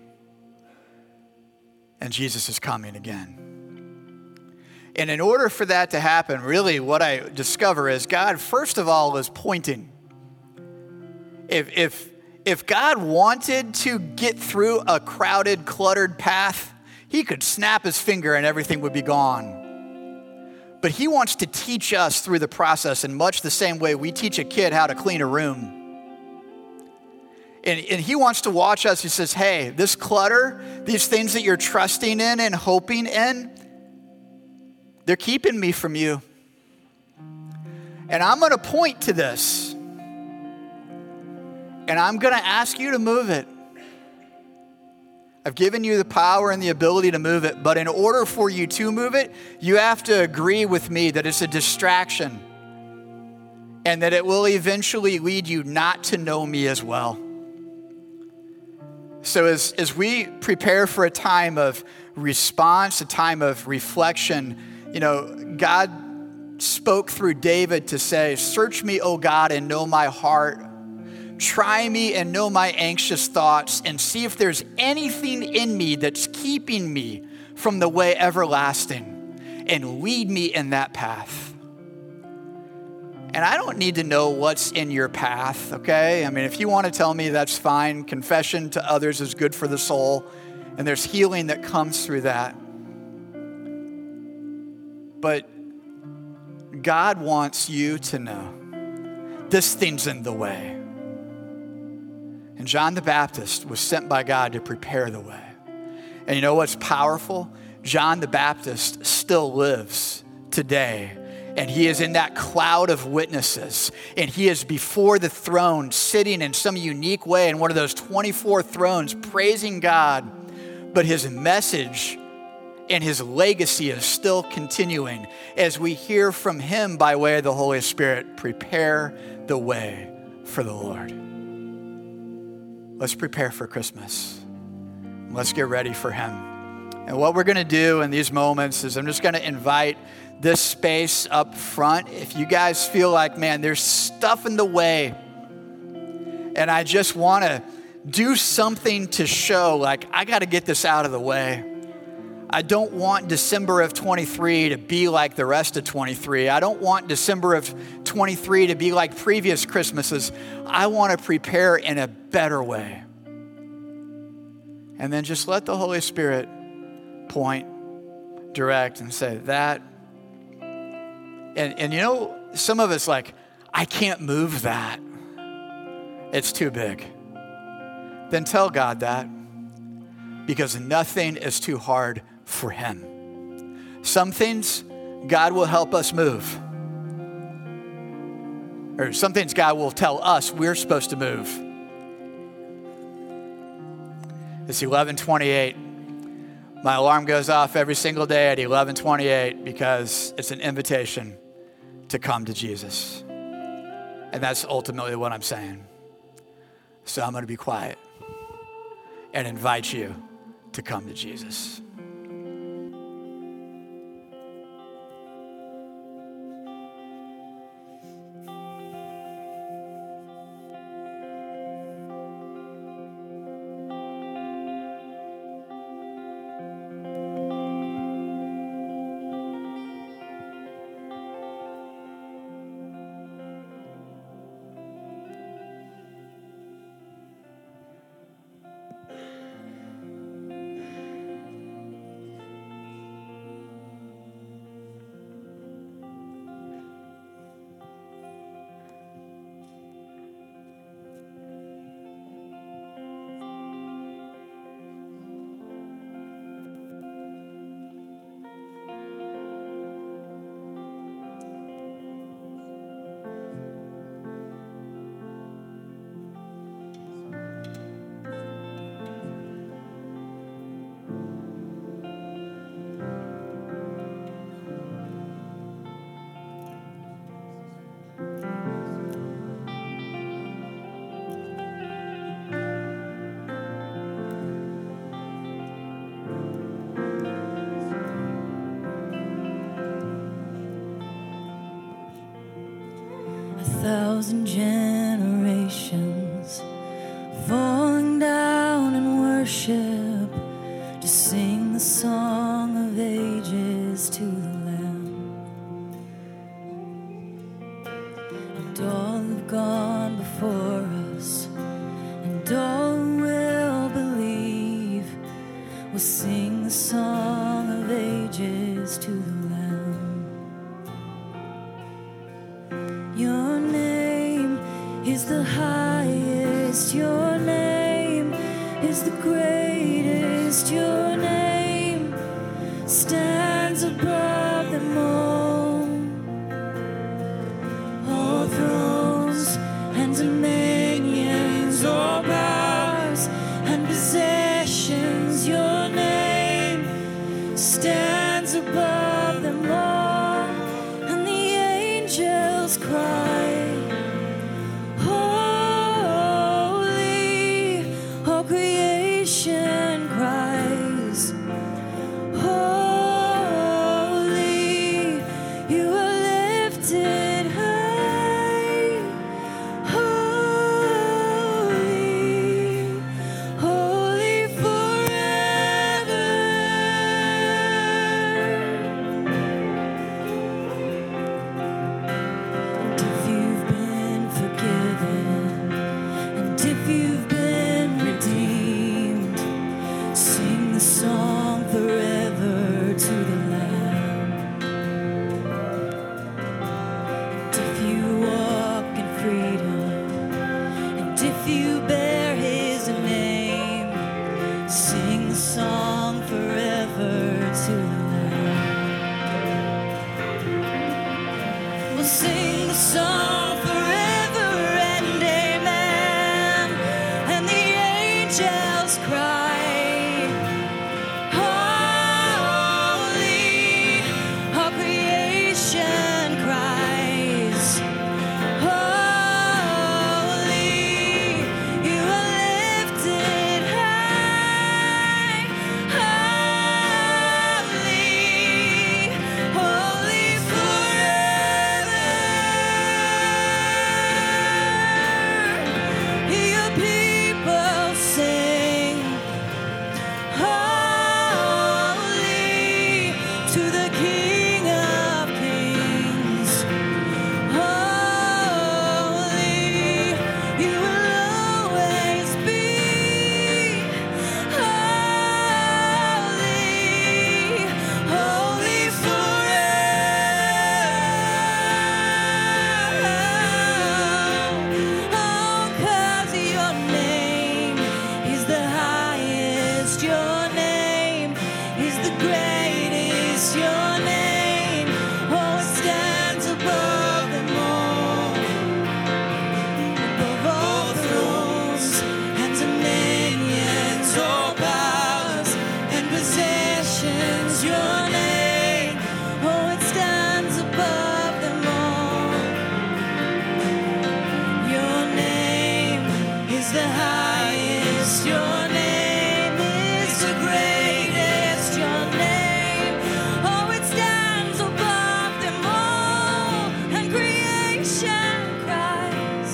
[SPEAKER 1] and Jesus is coming again. And in order for that to happen, really what I discover is God, first of all, is pointing. If God wanted to get through a crowded, cluttered path, he could snap his finger and everything would be gone. But he wants to teach us through the process in much the same way we teach a kid how to clean a room. And he wants to watch us. He says, hey, this clutter, these things that you're trusting in and hoping in, they're keeping me from you. And I'm going to point to this. And I'm going to ask you to move it. I've given you the power and the ability to move it. But in order for you to move it, you have to agree with me that it's a distraction. And that it will eventually lead you not to know me as well. So as we prepare for a time of response, a time of reflection, you know, God spoke through David to say, search me, O God, and know my heart. Try me and know my anxious thoughts and see if there's anything in me that's keeping me from the way everlasting, and lead me in that path. And I don't need to know what's in your path, okay? I mean, if you want to tell me, that's fine. Confession to others is good for the soul, and there's healing that comes through that. But God wants you to know this thing's in the way. And John the Baptist was sent by God to prepare the way. And you know what's powerful? John the Baptist still lives today. And he is in that cloud of witnesses. And he is before the throne, sitting in some unique way in one of those 24 thrones, praising God. But his message and his legacy is still continuing as we hear from him by way of the Holy Spirit. Prepare the way for the Lord. Let's prepare for Christmas. Let's get ready for him. And what we're going to do in these moments is I'm just going to invite this space up front. If you guys feel like, man, there's stuff in the way, and I just want to do something to show, like, I got to get this out of the way. I don't want December of 23 to be like the rest of 23. I don't want December of 23 to be like previous Christmases. I want to prepare in a better way. And then just let the Holy Spirit point, direct, and say that. And you know, some of us like, I can't move that. It's too big. Then tell God that, because nothing is too hard for him. Some things God will help us move. Or some things God will tell us we're supposed to move. It's 11:28. My alarm goes off every single day at 11:28 because it's an invitation to come to Jesus. And that's ultimately what I'm saying. So I'm going to be quiet and invite you to come to Jesus.
[SPEAKER 3] thousand generations falling down in worship to sing the song of ages to the Lamb. And all have gone before us, and all who will believe will sing the song of ages to the Lamb. Your name is the highest, your name is the greatest, your name stands above them all. All thrones and dominions, all powers and possessions, your name stands above them all. And the angels cry, holy, all creation cries, holy, you are lifted high, holy, holy forever. And if you've been forgiven, and if you've been redeemed, sing the song forever to the Lamb. And if you walk in freedom, and if you bear His name, sing the song forever to the Lamb. We'll sing the song forever and amen. And the angels cry, holy, all creation cries, holy, you are lifted high, holy, holy forever. Your people sing, holy to the King of Kings, holy, you will always be, holy, holy forever. Oh, 'cause your name is the highest, your name is the greatest, your name, oh, it stands above them all. Above all thrones and dominions, all powers and possessions, your name, oh, it stands above them all. Your name is the highest, your name is the greatest, your name, oh, it stands above them all. And creation cries,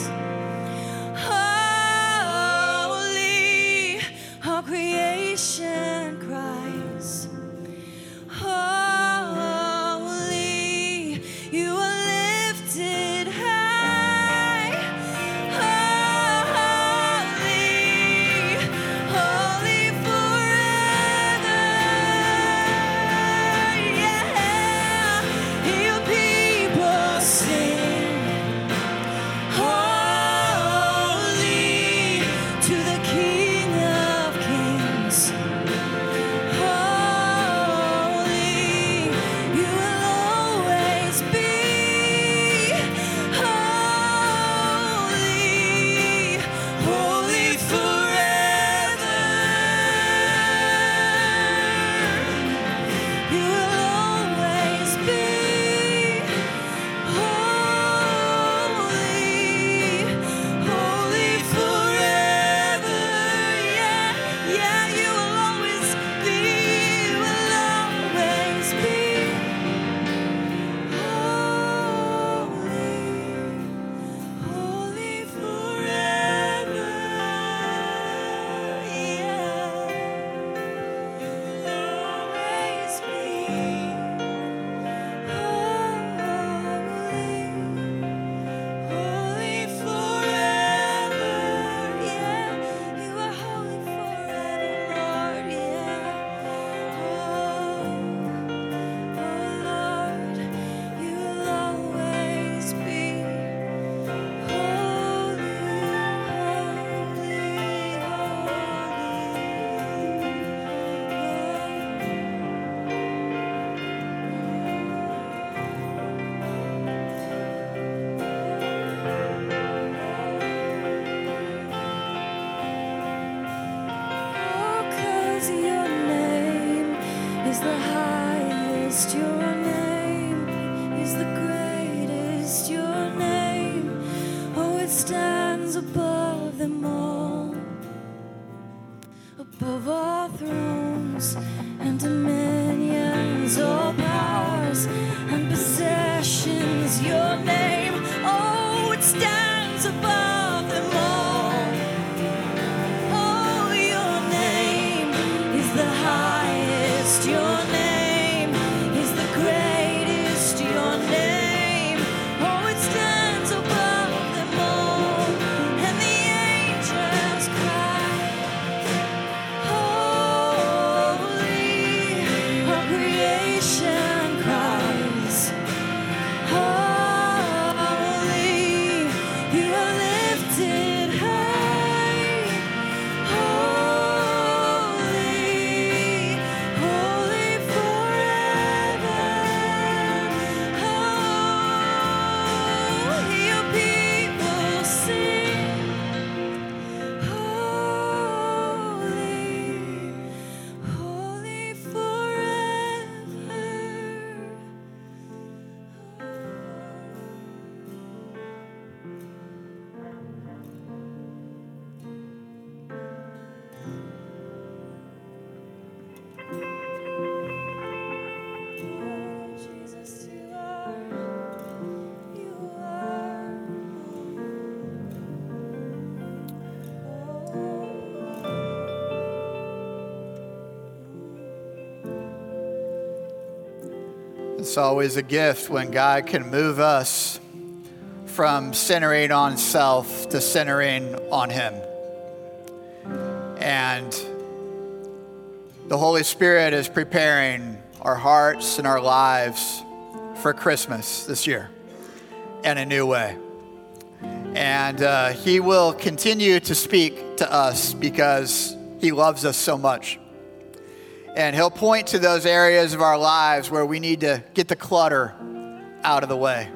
[SPEAKER 3] holy, all creation cries, holy, you are lifted high, holy, stands above them all, above all thrones and dominions, all powers and possessions. Your name, oh, it stands above them all. Oh, your name is the highest. Your name is the greatest. Your name, oh, it stands above them all. And the angels cry, holy. All creation cries, holy. You are lifted high, holy, holy forever. Oh, your people sing, holy, holy forever. Jesus, you are.
[SPEAKER 1] It's always a gift when God can move us from centering on self to centering on Him. And the Holy Spirit is preparing our hearts and our lives for Christmas this year in a new way. And He will continue to speak to us because He loves us so much. And He'll point to those areas of our lives where we need to get the clutter out of the way.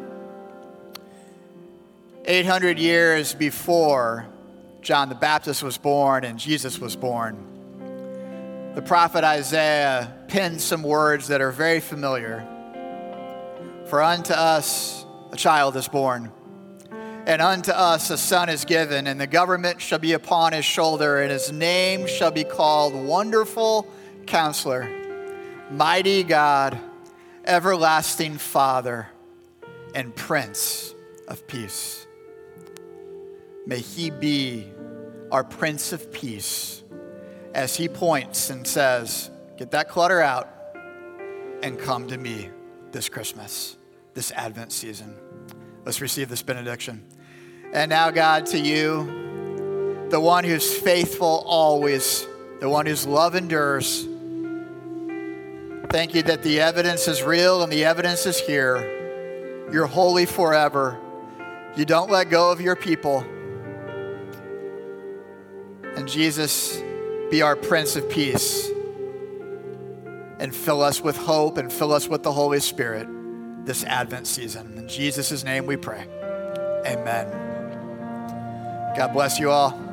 [SPEAKER 1] 800 years before John the Baptist was born and Jesus was born, the prophet Isaiah penned some words that are very familiar. For unto us a child is born, and unto us a son is given, and the government shall be upon his shoulder, and his name shall be called Wonderful Counselor, Mighty God, Everlasting Father, and Prince of Peace. May He be our Prince of Peace as He points and says, get that clutter out and come to me this Christmas, this Advent season. Let's receive this benediction. And now, God, to you, the one who's faithful always, the one whose love endures, thank you that the evidence is real and the evidence is here. You're holy forever. You don't let go of your people. And Jesus, be our Prince of Peace. And fill us with hope and fill us with the Holy Spirit this Advent season. In Jesus' name we pray. Amen. God bless you all.